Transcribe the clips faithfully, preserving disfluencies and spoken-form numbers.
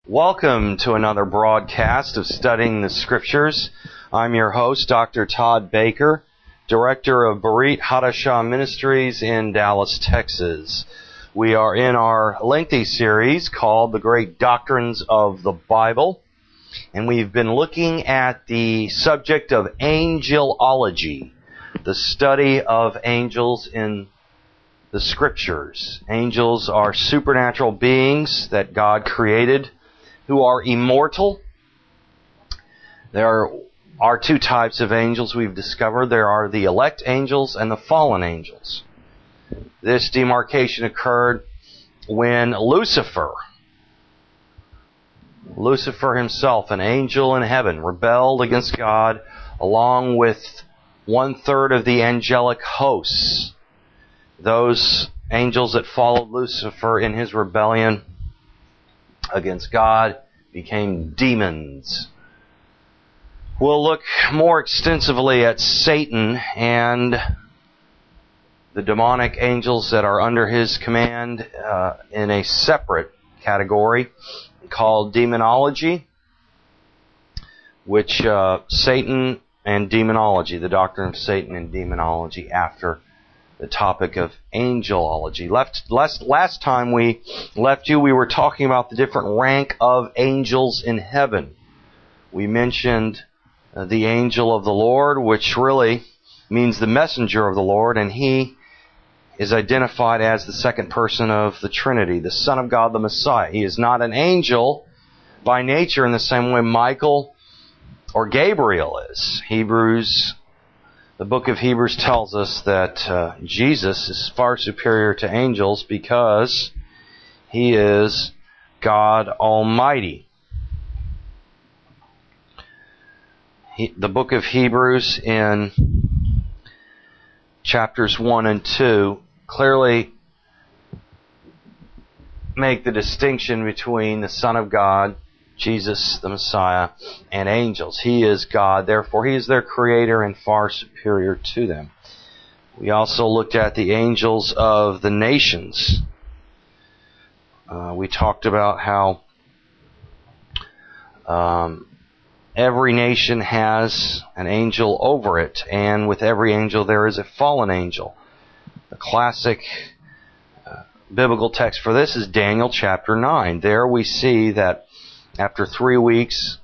Welcome to another broadcast of Studying the Scriptures. I'm your host, Doctor Todd Baker, Director of Berit Hadashah Ministries in Dallas, Texas. We are in our lengthy series called The Great Doctrines of the Bible, and we've been looking at the subject of angelology, the study of angels in the Scriptures. Angels are supernatural beings that God created, who are immortal. There are two types of angels we've discovered. There are the elect angels and the fallen angels. This demarcation occurred when Lucifer, Lucifer himself, an angel in heaven, rebelled against God along with one-third of the angelic hosts. Those angels that followed Lucifer in his rebellion against God became demons. We'll look more extensively at Satan and the demonic angels that are under his command uh, in a separate category called demonology, which uh, Satan and demonology, the doctrine of Satan and demonology, after the topic of angelology. Left, last, last time we left you, we were talking about the different rank of angels in heaven. We mentioned uh, the angel of the Lord, which really means the messenger of the Lord, and he is identified as the second person of the Trinity, the Son of God, the Messiah. He is not an angel by nature in the same way Michael or Gabriel is. Hebrews The book of Hebrews tells us that uh, Jesus is far superior to angels because He is God Almighty. He, the book of Hebrews in chapters one and two clearly make the distinction between the Son of God, Jesus, the Messiah, and angels. He is God, therefore He is their creator and far superior to them. We also looked at the angels of the nations. Uh, we talked about how um, every nation has an angel over it, and with every angel there is a fallen angel. The classic uh, biblical text for this is Daniel chapter nine. There we see that after three weeks,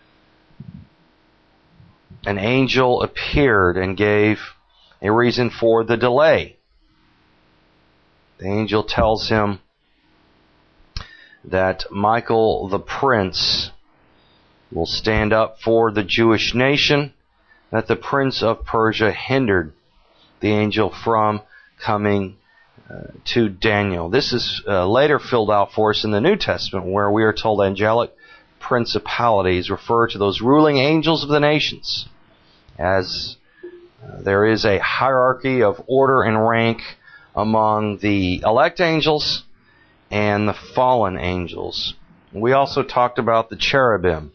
an angel appeared and gave a reason for the delay. The angel tells him that Michael the prince will stand up for the Jewish nation, that the prince of Persia hindered the angel from coming uh, to Daniel. This is uh, later filled out for us in the New Testament, where we are told angelic principalities refer to those ruling angels of the nations, as uh, there is a hierarchy of order and rank among the elect angels and the fallen angels. We also talked about the cherubim.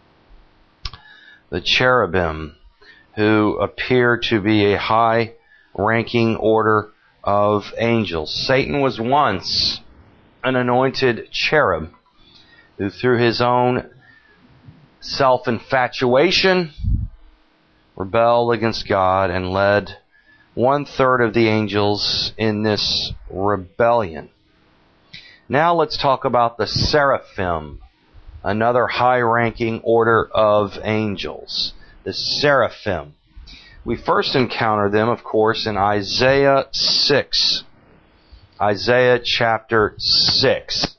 The cherubim, who appear to be a high-ranking order of angels. Satan was once an anointed cherub, who through his own self-infatuation rebelled against God and led one-third of the angels in this rebellion. Now let's talk about the seraphim, another high-ranking order of angels. The seraphim. We first encounter them, of course, in Isaiah six. Isaiah chapter six.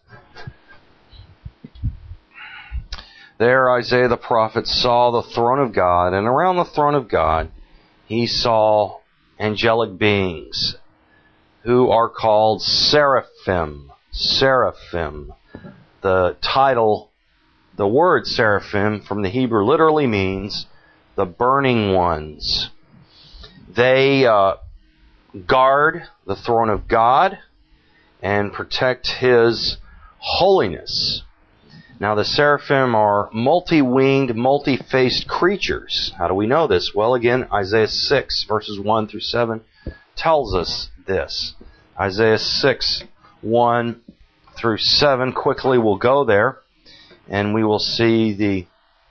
There Isaiah the prophet saw the throne of God, and around the throne of God he saw angelic beings who are called seraphim. Seraphim. The title, the word seraphim from the Hebrew literally means the burning ones. They uh, guard the throne of God and protect His holiness. Now, the seraphim are multi-winged, multi-faced creatures. How do we know this? Well, again, Isaiah six, verses one through seven, tells us this. Isaiah six, one through seven, quickly we'll go there. And we will see the,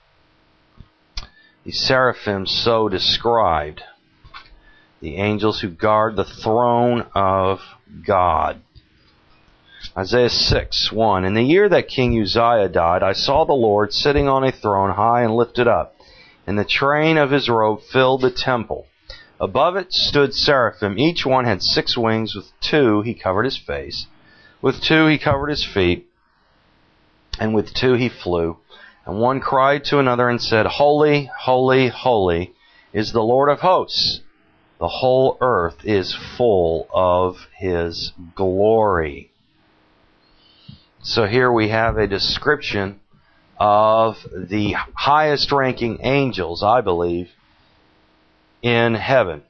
the seraphim so described. The angels who guard the throne of God. Isaiah six, one. In the year that King Uzziah died, I saw the Lord sitting on a throne high and lifted up, and the train of his robe filled the temple. Above it stood seraphim. Each one had six wings. With two he covered his face. With two he covered his feet. And with two he flew. And one cried to another and said, Holy, holy, holy is the Lord of hosts. The whole earth is full of his glory. So here we have a description of the highest ranking angels, I believe, in heaven.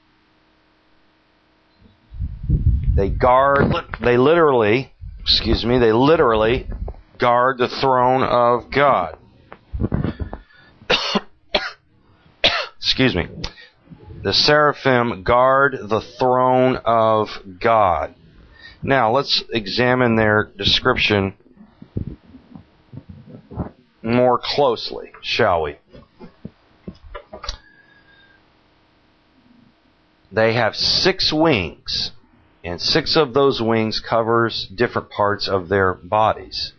They guard, they literally, excuse me, they literally guard the throne of God. Excuse me. The seraphim guard the throne of God. Now, let's examine their description more closely, shall we? They have six wings, and six of those wings covers different parts of their bodies.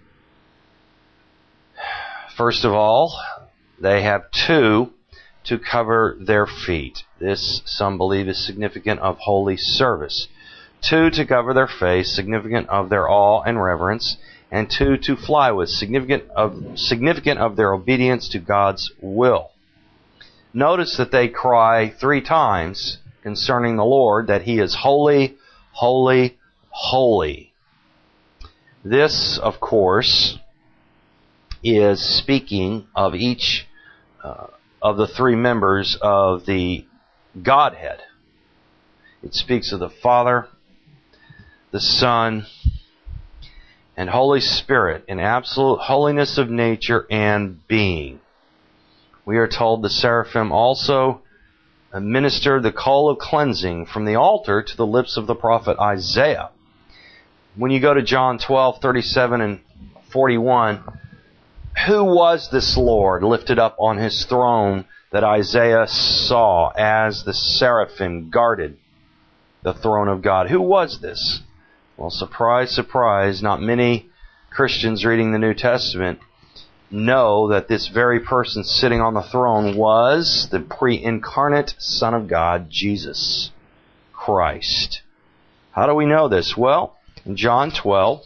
First of all, they have two to cover their feet. This, some believe, is significant of holy service. Two to cover their face, significant of their awe and reverence. And two to fly with, significant of, significant of their obedience to God's will. Notice that they cry three times concerning the Lord that He is holy, holy, holy. This, of course, is speaking of each uh, of the three members of the Godhead. It speaks of the Father, the Son, and Holy Spirit in absolute holiness of nature and being. We are told the seraphim also ministered the call of cleansing from the altar to the lips of the prophet Isaiah. When you go to John twelve, thirty-seven and forty-one, who was this Lord lifted up on His throne that Isaiah saw as the seraphim guarded the throne of God? Who was this? Well, surprise, surprise, not many Christians reading the New Testament know that this very person sitting on the throne was the pre-incarnate Son of God, Jesus Christ. How do we know this? Well, in John twelve,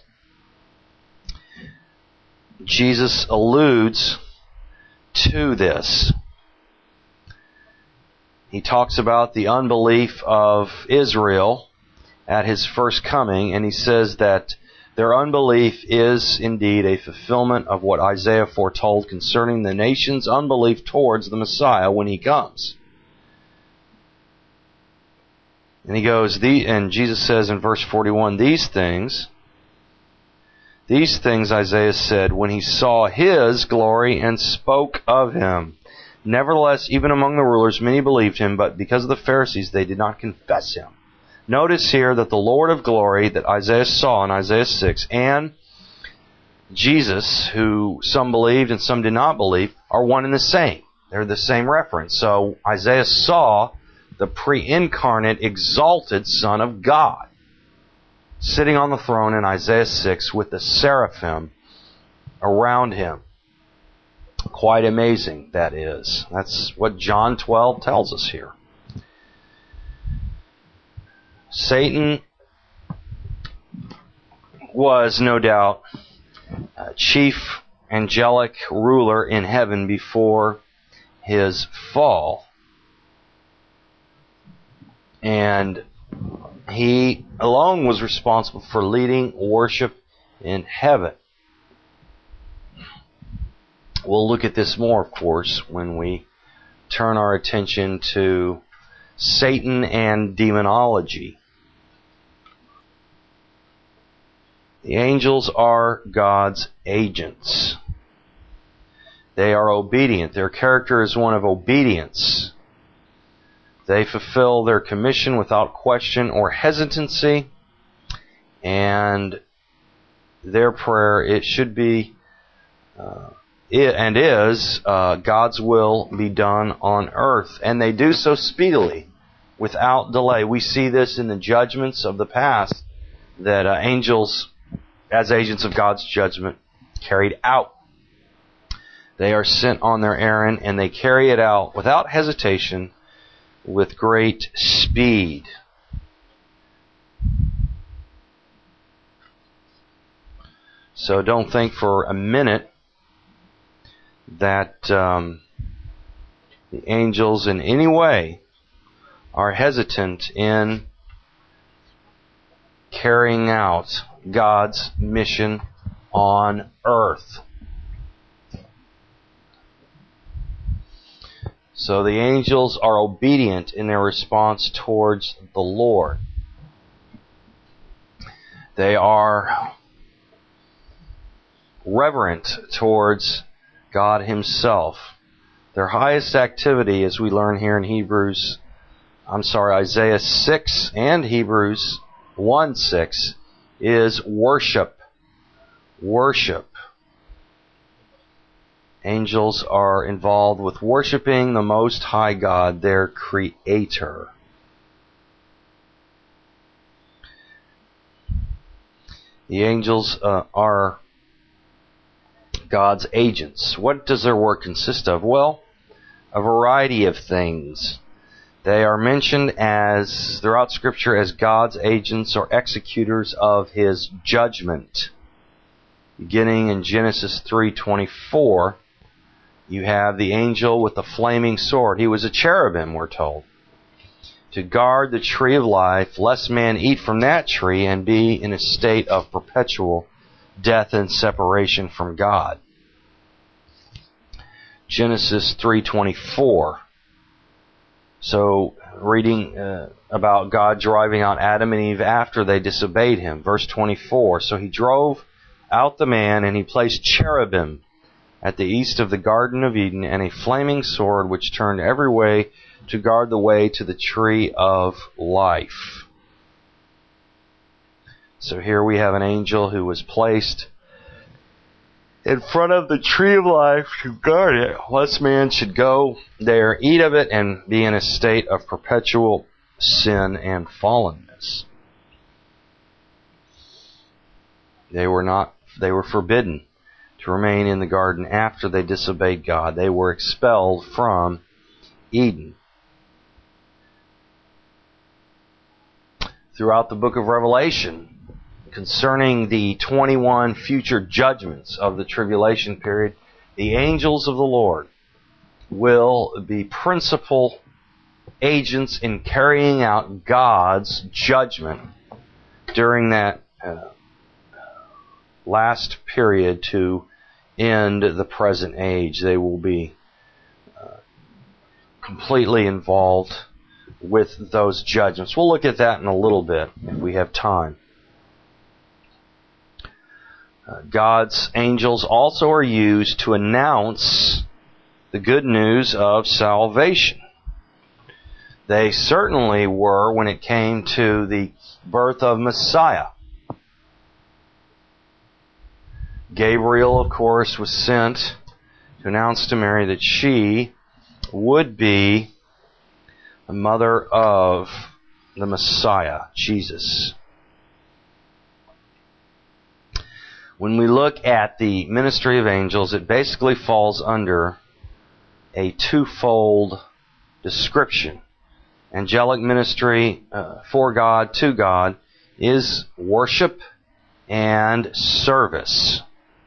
Jesus alludes to this. He talks about the unbelief of Israel at His first coming, and He says that their unbelief is indeed a fulfillment of what Isaiah foretold concerning the nation's unbelief towards the Messiah when He comes. And he goes, the, and Jesus says in verse forty-one, These things, these things Isaiah said when he saw His glory and spoke of Him. Nevertheless, even among the rulers, many believed Him, but because of the Pharisees, they did not confess Him. Notice here that the Lord of glory that Isaiah saw in Isaiah six and Jesus, who some believed and some did not believe, are one and the same. They're the same reference. So Isaiah saw the pre-incarnate, exalted Son of God sitting on the throne in Isaiah six with the seraphim around Him. Quite amazing, that is. That's what John twelve tells us here. Satan was, no doubt, a chief angelic ruler in heaven before his fall. And he alone was responsible for leading worship in heaven. We'll look at this more, of course, when we turn our attention to Satan and demonology. The angels are God's agents. They are obedient. Their character is one of obedience. They fulfill their commission without question or hesitancy. And their prayer, it should be uh, and is uh, God's will be done on earth. And they do so speedily, without delay. We see this in the judgments of the past, that uh, angels, as agents of God's judgment, carried out. They are sent on their errand, and they carry it out without hesitation, with great speed. So don't think for a minute that um, the angels in any way are hesitant in carrying out God's mission on earth. So the angels are obedient in their response towards the Lord. They are reverent towards God Himself. Their highest activity, as we learn here in Hebrews, I'm sorry, Isaiah six and Hebrews one six, is worship. Worship. Angels are involved with worshiping the Most High God, their Creator. The angels uh, are God's agents. What does their work consist of? Well, a variety of things. They are mentioned as throughout Scripture as God's agents or executors of His judgment. Beginning in Genesis three twenty-four, you have the angel with the flaming sword. He was a cherubim, we're told, to guard the tree of life, lest man eat from that tree and be in a state of perpetual death and separation from God. Genesis three twenty-four. So, reading uh, about God driving out Adam and Eve after they disobeyed Him. Verse twenty-four. So He drove out the man, and He placed cherubim at the east of the Garden of Eden, and a flaming sword which turned every way to guard the way to the tree of life. So here we have an angel who was placed in front of the tree of life to guard it, lest man should go there, eat of it, and be in a state of perpetual sin and fallenness. They were not, they were forbidden to remain in the garden after they disobeyed God. They were expelled from Eden. Throughout the book of Revelation, concerning the twenty-one future judgments of the tribulation period, the angels of the Lord will be principal agents in carrying out God's judgment during that uh, last period to end the present age. They will be uh, completely involved with those judgments. We'll look at that in a little bit if we have time. Uh, God's angels also are used to announce the good news of salvation. They certainly were when it came to the birth of Messiah. Gabriel, of course, was sent to announce to Mary that she would be the mother of the Messiah, Jesus. When we look at the ministry of angels, it basically falls under a twofold description. Angelic ministry uh, for God, to God, is worship and service.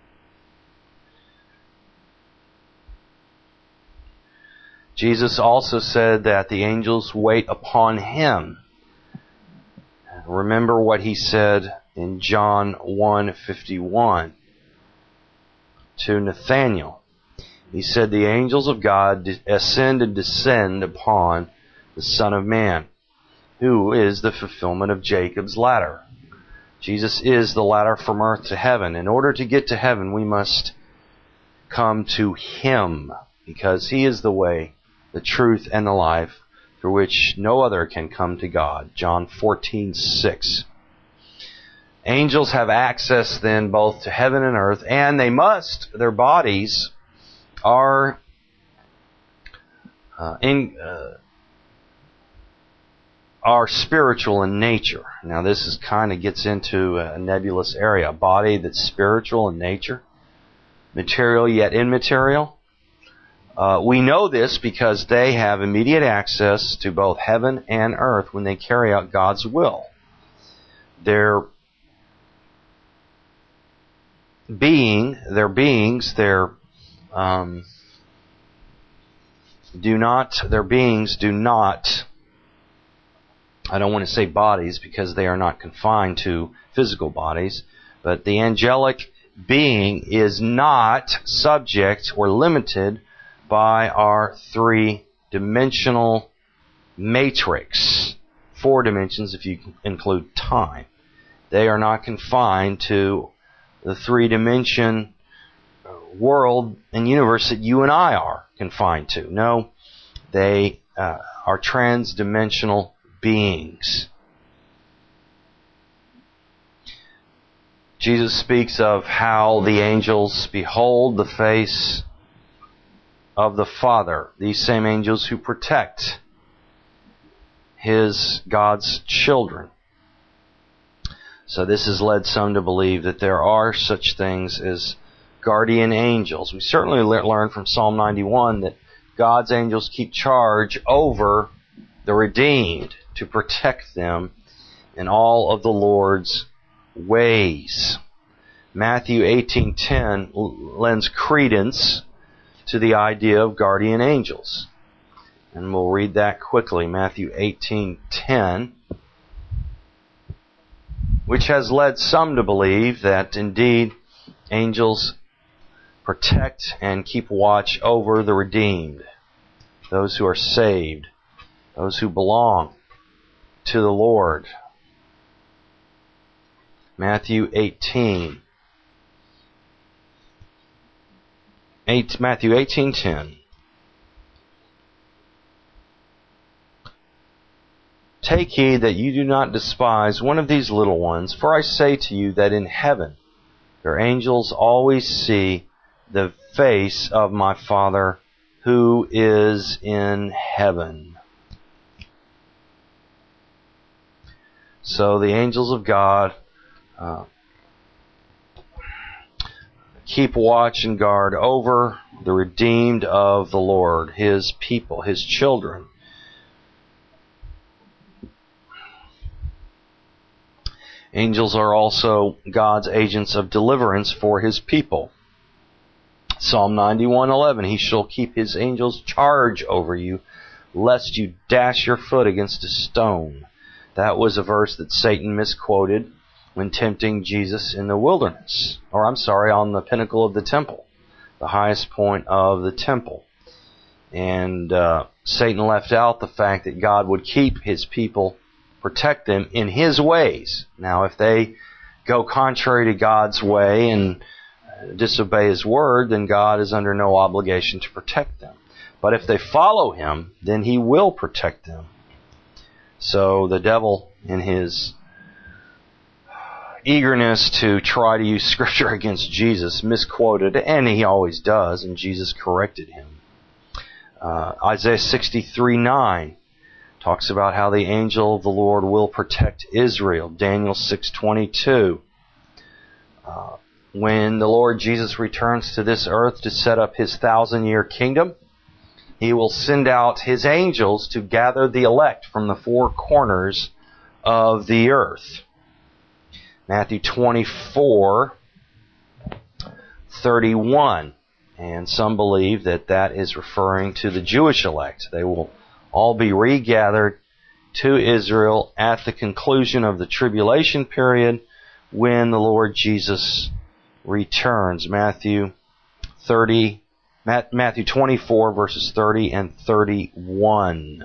Jesus also said that the angels wait upon Him. Remember what He said in John one fifty-one to Nathanael. He said, the angels of God ascend and descend upon the Son of Man, who is the fulfillment of Jacob's ladder. Jesus is the ladder from earth to heaven. In order to get to heaven, we must come to Him, because He is the way, the truth, and the life, through which no other can come to God. John fourteen six. Angels have access then both to heaven and earth, and they must, their bodies are uh, in, uh, are spiritual in nature. Now this is kind of gets into a nebulous area. A body that's spiritual in nature, material yet immaterial. Uh, we know this because they have immediate access to both heaven and earth when they carry out God's will. Their being, their beings, their um, do not, their beings do not. I don't want to say bodies because they are not confined to physical bodies, but the angelic being is not subject or limited by our three-dimensional matrix. Four dimensions if you include time. They are not confined to the three-dimension world and universe that you and I are confined to. No, they uh, are trans-dimensional beings. Jesus speaks of how the angels behold the face of the Father, these same angels who protect His, God's children. So this has led some to believe that there are such things as guardian angels. We certainly learn from Psalm ninety-one that God's angels keep charge over the redeemed to protect them in all of the Lord's ways. Matthew eighteen ten lends credence to the idea of guardian angels. And we'll read that quickly. Matthew eighteen ten, which has led some to believe that indeed angels protect and keep watch over the redeemed, those who are saved, those who belong to the Lord. Matthew eighteen. Eight, Matthew eighteen ten. Take heed that you do not despise one of these little ones, for I say to you that in heaven their angels always see the face of my Father who is in heaven. So the angels of God uh, keep watch and guard over the redeemed of the Lord, His people, His children. Angels are also God's agents of deliverance for His people. Psalm ninety-one eleven, He shall keep His angels charge over you, lest you dash your foot against a stone. That was a verse that Satan misquoted when tempting Jesus in the wilderness. Or I'm sorry, on the pinnacle of the temple, the highest point of the temple. And uh, Satan left out the fact that God would keep His people, protect them in His ways. Now, if they go contrary to God's way and disobey His word, then God is under no obligation to protect them. But if they follow Him, then He will protect them. So the devil, in his eagerness to try to use Scripture against Jesus, misquoted, and he always does, and Jesus corrected him. Uh, Isaiah sixty-three nine talks about how the angel of the Lord will protect Israel. Daniel six twenty-two. Uh, when the Lord Jesus returns to this earth to set up His thousand-year kingdom, He will send out His angels to gather the elect from the four corners of the earth. Matthew twenty-four thirty-one. And some believe that that is referring to the Jewish elect. They will all be regathered to Israel at the conclusion of the tribulation period when the Lord Jesus returns. Matthew thirty, Matthew twenty-four verses thirty and thirty-one.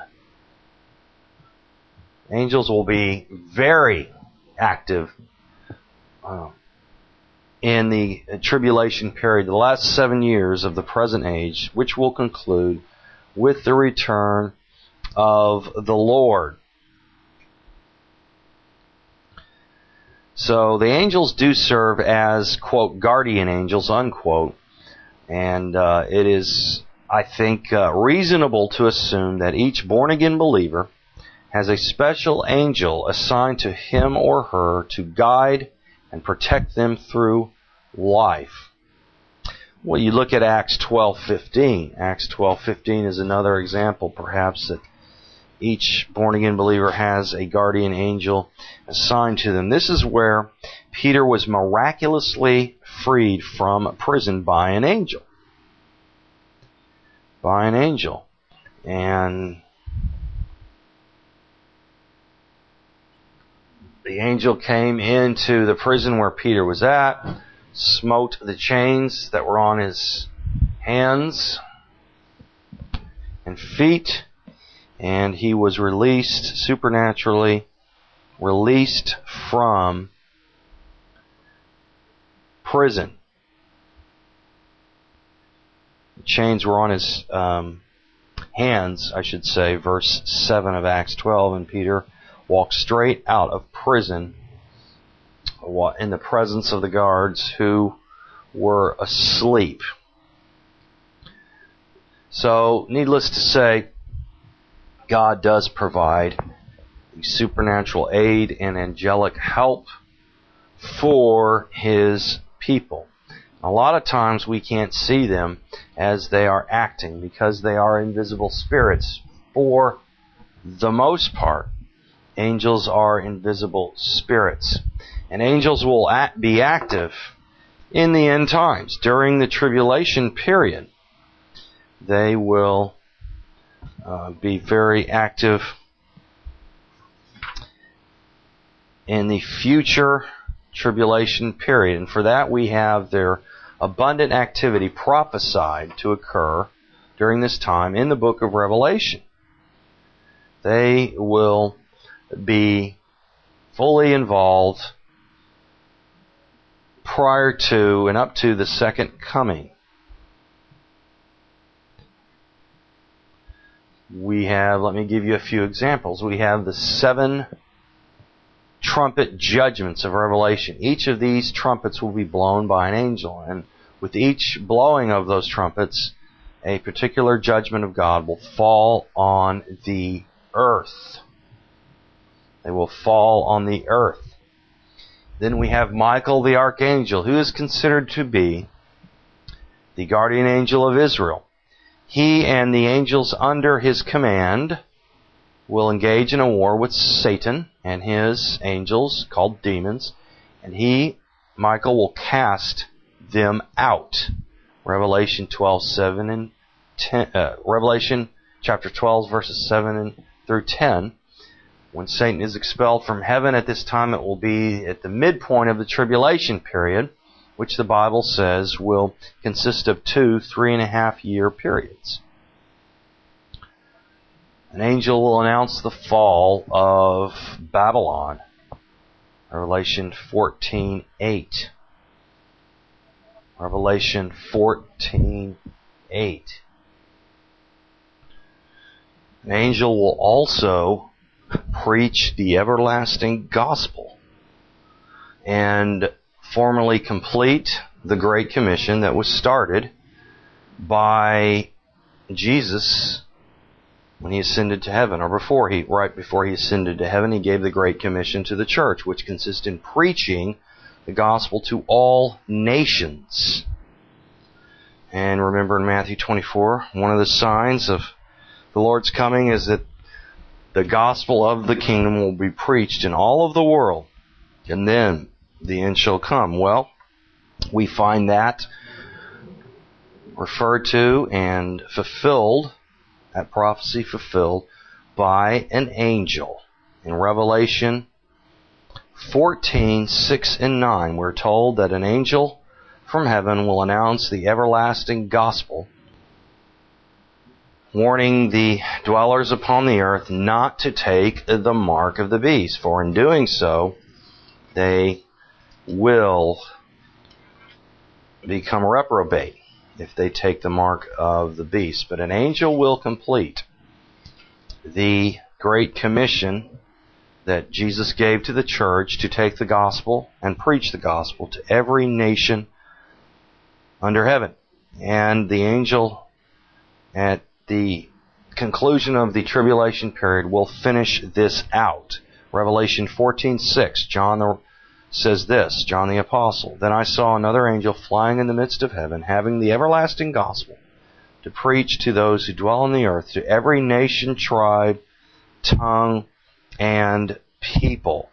Angels will be very active uh, in the tribulation period, the last seven years of the present age, which will conclude with the return of the Lord. So the angels do serve as, quote, guardian angels, unquote. And uh, it is, I think, uh, reasonable to assume that each born-again believer has a special angel assigned to him or her to guide and protect them through life. Well, you look at Acts twelve fifteen. Acts twelve fifteen is another example, perhaps, that each born-again believer has a guardian angel assigned to them. This is where Peter was miraculously freed from prison by an angel. By an angel. And the angel came into the prison where Peter was at, smote the chains that were on his hands and feet, and he was released, supernaturally released from prison. The chains were on his um, hands, I should say, verse seven of Acts twelve, and Peter walked straight out of prison in the presence of the guards who were asleep. So, needless to say, God does provide supernatural aid and angelic help for His people. A lot of times we can't see them as they are acting because they are invisible spirits. For the most part, angels are invisible spirits. And angels will act, be active in the end times. During the tribulation period, they will uh, be very active in the future tribulation period. And for that we have their abundant activity prophesied to occur during this time in the book of Revelation. They will be fully involved prior to and up to the second coming. We have, let me give you a few examples. We have the seven trumpet judgments of Revelation. Each of these trumpets will be blown by an angel, and with each blowing of those trumpets, a particular judgment of God will fall on the earth. They will fall on the earth. Then we have Michael the archangel, who is considered to be the guardian angel of Israel. He and the angels under his command will engage in a war with Satan and his angels, called demons, and he, Michael, will cast them out. Revelation twelve seven and ten, uh, Revelation chapter twelve verses seven through ten. When Satan is expelled from heaven at this time, it will be at the midpoint of the tribulation period, which the Bible says will consist of two three and a half year periods. An angel will announce the fall of Babylon. Revelation fourteen eight. Revelation fourteen eight. An angel will also preach the everlasting gospel and formally complete the Great Commission that was started by Jesus when he ascended to heaven, or before he, right before he ascended to heaven. He gave the Great Commission to the church, which consists in preaching the gospel to all nations. And remember in Matthew twenty-four, one of the signs of the Lord's coming is that the gospel of the kingdom will be preached in all of the world, and then the end shall come. Well, we find that referred to and fulfilled, that prophecy fulfilled by an angel. In Revelation fourteen six and nine, we're told that an angel from heaven will announce the everlasting gospel, warning the dwellers upon the earth not to take the mark of the beast, for in doing so, they will become reprobate if they take the mark of the beast. But an angel will complete the Great Commission that Jesus gave to the church to take the gospel and preach the gospel to every nation under heaven. And the angel at the conclusion of the tribulation period will finish this out. Revelation fourteen six, John the, says this, John the Apostle, "Then I saw another angel flying in the midst of heaven, having the everlasting gospel, to preach to those who dwell on the earth, to every nation, tribe, tongue, and people."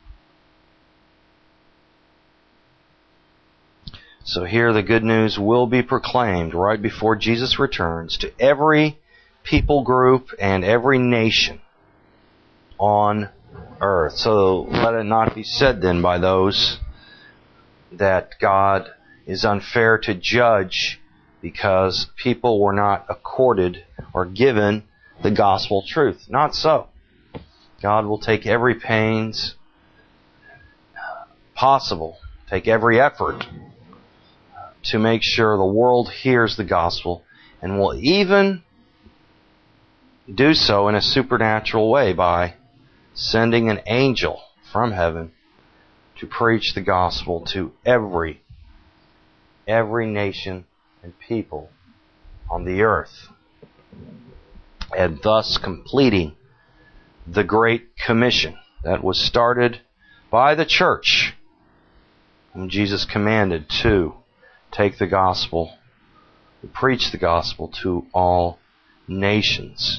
So here the good news will be proclaimed right before Jesus returns to every people group and every nation on earth. So let it not be said then by those that God is unfair to judge because people were not accorded or given the gospel truth. Not so. God will take every pains possible, take every effort to make sure the world hears the gospel, and will even do so in a supernatural way by sending an angel from heaven to preach the gospel to every, every nation and people on the earth, and thus completing the Great Commission that was started by the church, whom Jesus commanded to take the gospel, to preach the gospel to all nations.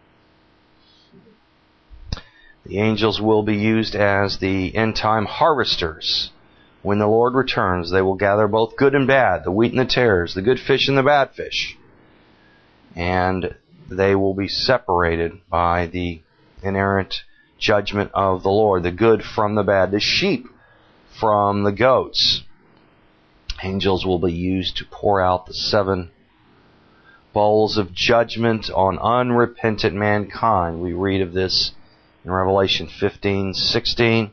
The angels will be used as the end-time harvesters. When the Lord returns, they will gather both good and bad, the wheat and the tares, the good fish and the bad fish. And they will be separated by the inerrant judgment of the Lord, the good from the bad, the sheep from the goats. Angels will be used to pour out the seven bowls of judgment on unrepentant mankind. We read of this in Revelation fifteen sixteen.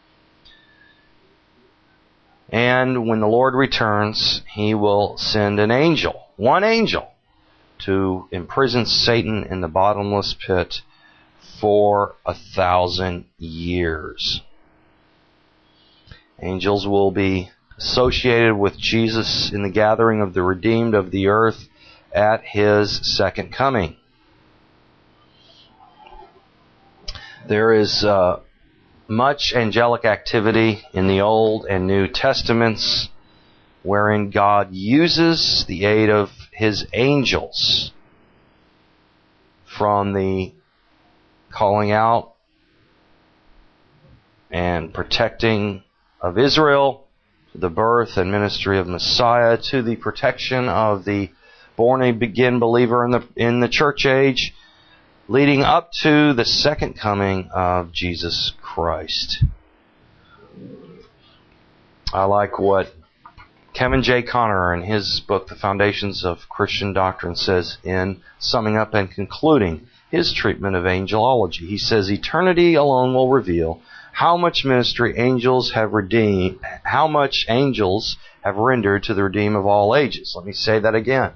And when the Lord returns, He will send an angel, one angel, to imprison Satan in the bottomless pit for a thousand years. Angels will be associated with Jesus in the gathering of the redeemed of the earth at His second coming. There is uh, much angelic activity in the Old and New Testaments wherein God uses the aid of His angels, from the calling out and protecting of Israel, to the birth and ministry of Messiah, to the protection of the born-again believer in the in the church age, leading up to the second coming of Jesus Christ. I like what Kevin J. Conner in his book, The Foundations of Christian Doctrine, says in summing up and concluding his treatment of angelology. He says, "Eternity alone will reveal how much ministry angels have redeemed, how much angels have rendered to the redeemed of all ages." Let me say that again.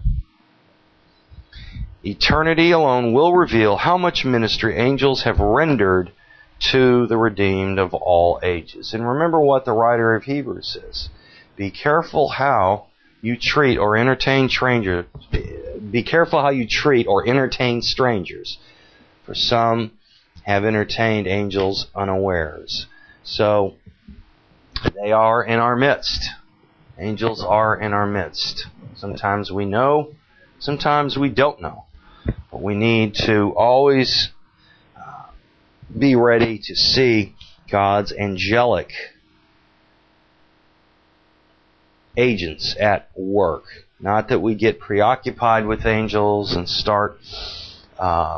Eternity alone will reveal how much ministry angels have rendered to the redeemed of all ages. And remember what the writer of Hebrews says. Be careful how you treat or entertain strangers. Be careful how you treat or entertain strangers, for some have entertained angels unawares. So, they are in our midst. Angels are in our midst. Sometimes we know, sometimes we don't know. But we need to always uh, be ready to see God's angelic agents at work. Not that we get preoccupied with angels and start uh,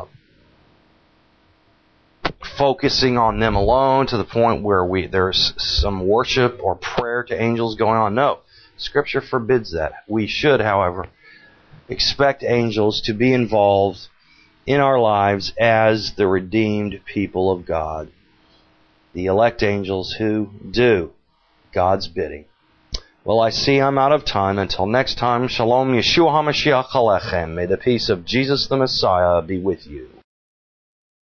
focusing on them alone to the point where we there's some worship or prayer to angels going on. No, Scripture forbids that. We should, however, expect angels to be involved in our lives as the redeemed people of God, the elect angels who do God's bidding. Well, I see I'm out of time. Until next time, Shalom Yeshua HaMashiach Alechem. May the peace of Jesus the Messiah be with you.